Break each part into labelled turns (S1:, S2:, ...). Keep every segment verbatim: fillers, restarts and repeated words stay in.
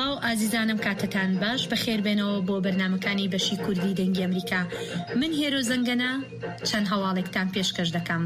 S1: سڵاو ئازیزانم کاتتان باش بەخێر بێنەوە بۆ بەرنامەکانی بەشی کوردی دەنگی ئەمریکا. من هێرۆ زەنگەنە چەند هەواڵێکتان پێشکەش دەکەم.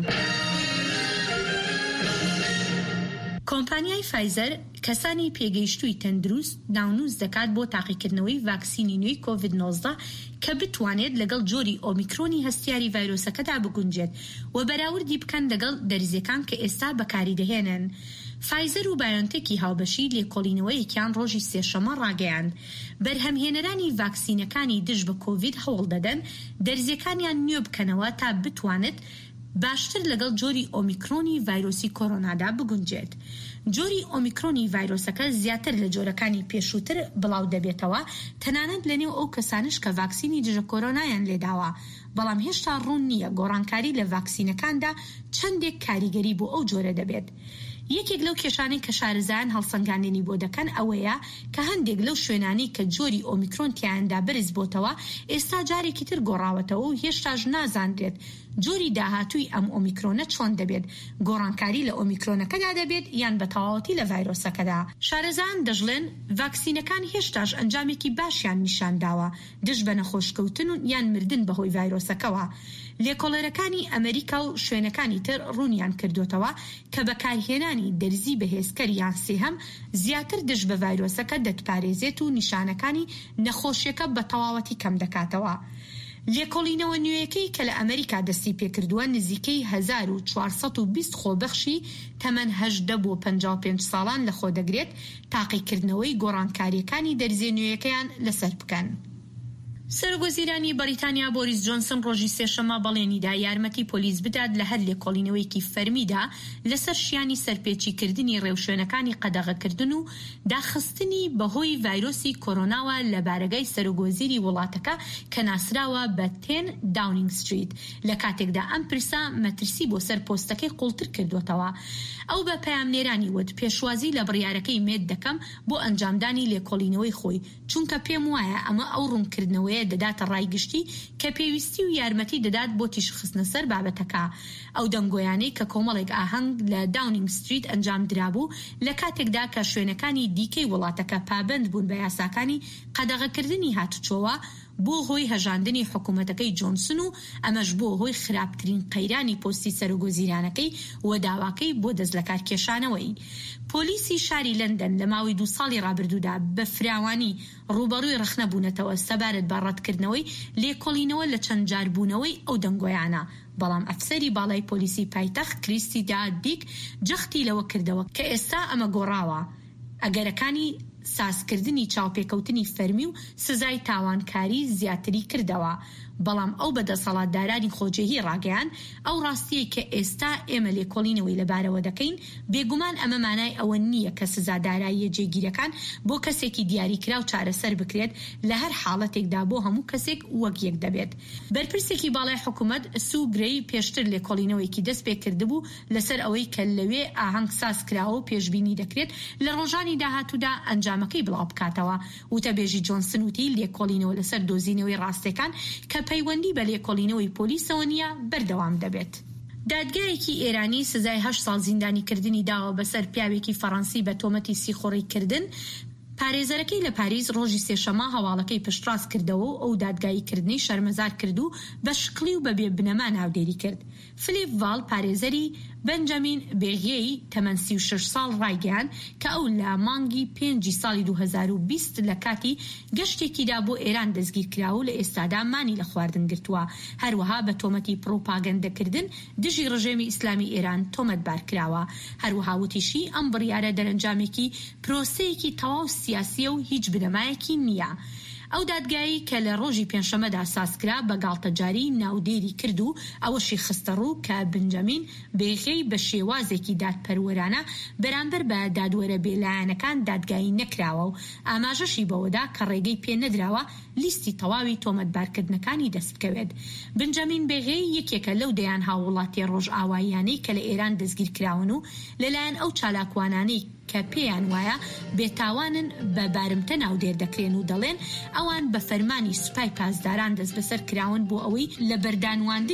S1: کۆمپانیای فایزەر کەسانی پێگەیشتووی تەندروست ناونووس دەکات بۆ تاقیکردنەوەی ڤاکسینی نوێی کۆڤید نۆزدە کە بتوانێت لەگەڵ جۆری ئۆمیکرۆنی هەستیاری ڤایرۆسەکەدا بگونجێت و بەراوردی بکەن لەگەڵ دەرزیەکان کە ئێستا بەکاری دەهێنن. فایزەر و بایۆنتێکی هاوبەشی لێکۆڵینەوەیەکیان ڕۆژی سێشەمە ڕاگەیاند بەرهەمهێنەرانی ڤاکسینەکانی دژ بە کۆڤید هەوڵ دەدەن دەرزیەکانیان نوێ بکەنەوە تا بتوانێت باشتر لەگەڵ جۆری ئۆمیکرۆنی ڤایرۆسی کۆرۆنادا بگونجێت. جۆری ئۆمیکرۆنی ڤایرۆسەکە زیاتر لە جۆرەکانی پێشووتر بڵاو دەبێتەوە، تەنانەت لەنێو ئەو کەسانش کە ڤاکسینی دژە کۆرۆنایان لێداوە، بەڵام هێشتا ڕوون نییە گۆڕانکاری لە ڤاکسینەکاندا چەندێک کاریگەری بۆ ئەو جۆرە دەبێت. یەکێک لەو کێشانەی کە شارەزایان هەڵسەنگاندنی بۆ دەکەن ئەوەیە کە هەندێک لەو شوێنانی کە جۆری ئۆمیکرۆن تیاندا بەرز بۆتەوە ئێستا جارێکی تر گۆڕاوەتەوە و هێشتاش نازانرێت جۆری داهاتووی ئەم ئۆمیکرۆنە چۆن دەبێت، گۆڕانکاری لە ئۆمیکرۆنەکەدا دەبێت یان بە تەواوەتی لە ڤایرۆسەکەدا. شارەزایان دەژڵێن ڤاکسینەکان هێشتاش ئەنجامێکی باشیان نیشانداوە دژ بە نەخۆشکەوتن یان مردن بەهۆی ڤایرۆسەکەوە. لێکۆڵەرەکانی ئەمریکا و شوێنەکانی تر ڕوونیان کردوتەوە کە بەکارهێنانی دەرزی بەهێزکەر یان سێهەم زیاتر دژ بە ڤایرۆسەکە دەتپارێزێت و نیشانەکانی نەخۆشیەکە بە تەواوەتی کەم دەکاتەوە. لێکۆڵینەوە نوێیەکەی کە لە ئەمریکا دەستی پێکردووە نزیکەی هەزار و چوارسەد و بیست خۆبەخشی تەمەن هەژدە بۆ پەنجاو و پێنج ساڵان لەخۆ دەگرێت تاقیکردنەوەی گۆڕانکاریەکانی دەرزیە نوێیەکەیان لەسەر بکەن. سەرۆکوەزیرانی بەریتانیا بۆریس جۆنسن ڕۆژی سێشەمە بەڵێنیدا یارمەتی پۆلیس بدات لە هەر لێکۆڵینەوەیەکی فەرمیدا لەسەر شیانی سەرپێچیکردنی ڕێوشوێنەکانی قەدەغەکردن و داخستنی بەهۆی ڤایرۆسی کۆرۆناوە لە بارگای سەرۆکوەزیری وڵاتەکە کە ناسراوە بە تێن داونینگ ستریت لە کاتێکدا ئەم پرسا مەترسی بۆ سەر پۆستەکەی قوڵتر کردوتەوە. ئەو بە پەیامنێرانی وت پێشوازی لە بڕیارەکەی مێد دەکەم بۆ ئەنجامدانی لێکۆڵینەوەی خۆی، چونکە پێم وایە ئەمە ئەو ڕوونکردنەوەی دەداتە ڕایگشتی کە پێویستی و یارمەتی دەدات بۆ تیشخستنە سەر بابەتەکە. ئەو دەنگۆیانەی کە کۆمەڵێک ئاهەنگ لە داونینگ ستریت ئەنجام درابوو لە کاتێکدا کە شوێنەکانی دیکەی وڵاتەکە پابند بوون بە یاساکانی قەدەغەکردنی هاتوچۆوە بۆ هۆی هەژاندنی حکوومەتەکەی جۆنسن و ئەمەش بۆ هۆی خراپترین قەیرانی پۆستی سەرۆکوەزیرانەکەی و داواکەی بۆ دەست لە کارکێشانەوەی. پۆلیسی شاری لەندەن لە ماوەی دو ساڵی ڕابردوودا بە فراوانی ڕوبەڕووی رەخنەبوونەتەوە سەبارەت بە ڕەتکردنەوەی لێکۆڵینەوە لە چەند جاربوونەوەی ئەو دەنگۆیانە، بەڵام ئەفسەری باڵای پۆلیسی پایتەخت کریستی دادیک جەختی لەوە کردەوە کە ئێستا ئەمە گۆڕاوە ئەگەرەکانی سازکردنی چاوپێکەوتنی فەرمی و سزای تاوانکاری زیاتری کردەوە. بەڵام ئەو بەدەسەڵاتدارانی خۆجێهی ڕاگەیان ئەو ڕاستیەی کە ئێستا ئێمە لێکۆڵینەوەی لەبارەوە دەکەین بێگومان ئەمە مانای ئەوە نییە کە سزاداراییە جێگیرەکان بۆ کەسێکی دیاریکرا و چارەسەر بکرێت لە هەر حاڵەتێکدا بۆ هەموو کەسێک وەک یەک دەبێت. بەرپرسێکی باڵای حکوومەت سو گرەی پێشتر لێکۆڵینەوەیکی دەست پێ کردبوو لەسەر ئەوەی کە لەوێ ئاهەنگ ساز کراوە و پێشبینی دەکرێت لە ڕۆژانی داهاتوودا ئەنجامەکەی بڵاو بکاتەوە. وتەبێژی جۆنسن وتی لێکۆڵینەوە لەسەر دۆزینەوەی ڕاستەکان کە پەیوەندی بە لێکۆڵینەوەی پۆلیسەوە نیە بەردەوام دەبێت. دادگایەکی ئێرانی سزای هەشت ساڵ زیندانی کردنی داوە بەسەر پیاوێکی فەڕەنسی بە تۆمەتی سیخۆڕی کردن. پارێزەرەکەی لە پاریس ڕۆژی سێشەمە هەواڵەکەی پشتڕاست کردەوە و ئەو دادگاییکردنی شەرمەزار کرد و بە شقلی و بەبێ بنەما ناودێری کرد. فلیپ ڤال پارێزەری بەنجامین بێغیەی تەمەن سی و شەش ساڵ ڕایگەیاند کە ئەو لە مانگی پێنجی ساڵی دوو هەزار و بیست لە کاتی گەشتێکیدا بۆ ئێران دەستگیر کراوە و لە ئێستادا مانی لە خواردن گرتووە. هەروەها بە تۆمەتی پرۆپاگەندەکردن دژی ڕژێمی ئیسلامی ئێران تۆمەتبار کراوە. هەروەها وتیشی ئەم بڕیارە دەرەنجامێکی پرۆسەیەکی تەواو سیاسیە و هیچ بنەمایەکی نییە. ئەو دادگایی کە لە ڕۆژی پێنجشەمەدا سازکرا بە گاڵتەجاری ناودێری کرد و ئەوەشی خستە ڕوو کە بنجامین بێغی بە شێوازێکی دادپەروەرانە بەرامبەر بە دادوەرە بێلایەنەکان دادگایی نەکراوە و ئاماژەشی بەوەدا کە ڕێگەی پێ نەدراوە لیستی تەواوی تۆمەتبارکردنەکانی دەست بکەوێت. بنجامین بێغی یەکێکە لەو دەیان هاوڵاتی ڕۆژئاواییانەی کە لە ئێران دەستگیر کراون و لەلایەن ئەو چالاکوانانەی کە پێیان وایە بێتاوانن بە بارمتە ناودێر دەکرێن و دەڵێن ئەوان بە فەرمانی سوپای پاسداران دەست بەسەر کراون بۆ ئەوەی لە بەردانواندنی